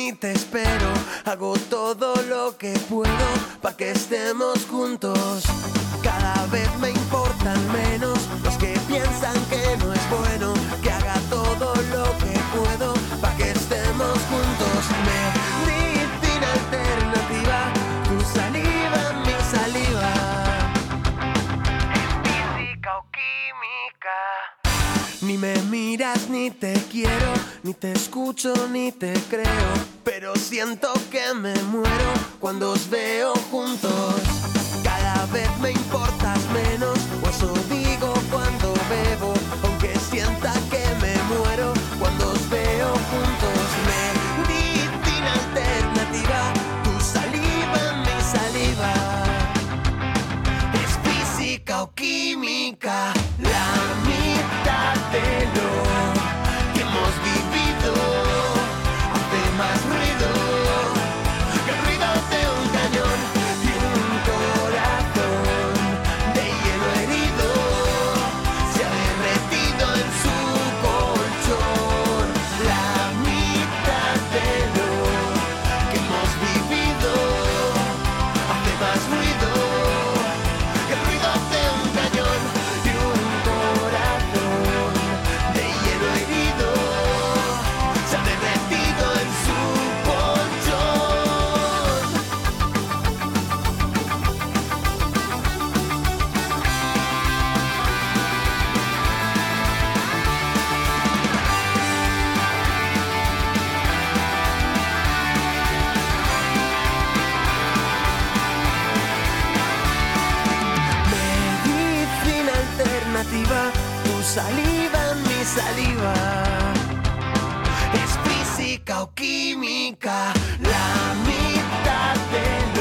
ni te espero. Hago todo lo que puedo pa' que estemos juntos. Cada vez me importan menos los que piensan que no es bueno que haga todo lo que puedo pa' que estemos juntos. Medicina alternativa, tu saliva, mi saliva. Es física o química. Ni me miras ni te quiero, ni te escucho ni te creo, pero siento que me muero cuando os veo juntos. Cada vez me importas menos, o eso digo cuando bebo, aunque sienta que me muero cuando os veo juntos. Medicina alternativa, tu saliva, mi saliva. Es física o química, la mitad de lo que hemos vivido hace más ruido que el ruido de un cañón y un corazón de hielo herido se ha derretido en su colchón. La mitad de lo que hemos vivido hace más ruido que el ruido de un cañón y un corazón de hielo herido se ha derretido en su colchón. Medicina alternativa, tu saliva, mi saliva. Es física o química, la mitad de